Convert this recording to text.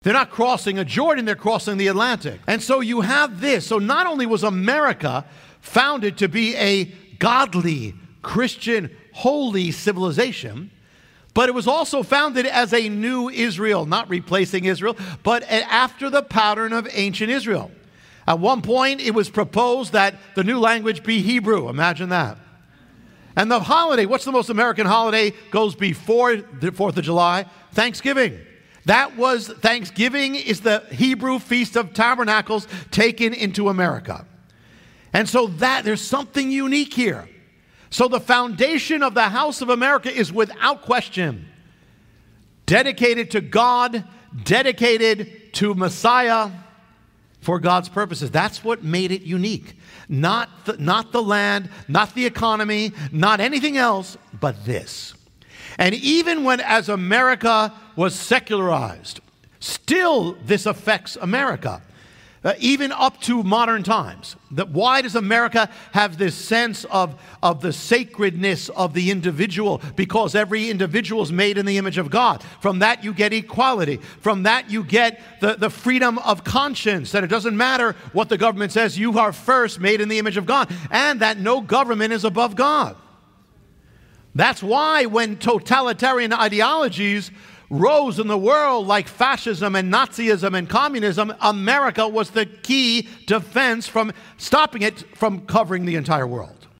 They're not crossing a Jordan, they're crossing the Atlantic. And so you have this. So not only was America founded to be a godly, Christian, holy civilization, but it was also founded as a new Israel, not replacing Israel, but after the pattern of ancient Israel. At one point, it was proposed that the new language be Hebrew. Imagine that. And the holiday, what's the most American holiday, goes before the 4th of July? Thanksgiving. Thanksgiving is the Hebrew Feast of Tabernacles taken into America. And so there's something unique here. So the foundation of the House of America is without question dedicated to God, dedicated to Messiah for God's purposes. That's what made it unique. Not the land, not the economy, not anything else, but this. And even when as America was secularized, still this affects America. Even up to modern times. Why does America have this sense of the sacredness of the individual? Because every individual is made in the image of God. From that you get equality. From that you get the freedom of conscience, that it doesn't matter what the government says, you are first made in the image of God. And that no government is above God. That's why when totalitarian ideologies rose in the world like fascism and Nazism and communism, America was the key defense from stopping it from covering the entire world.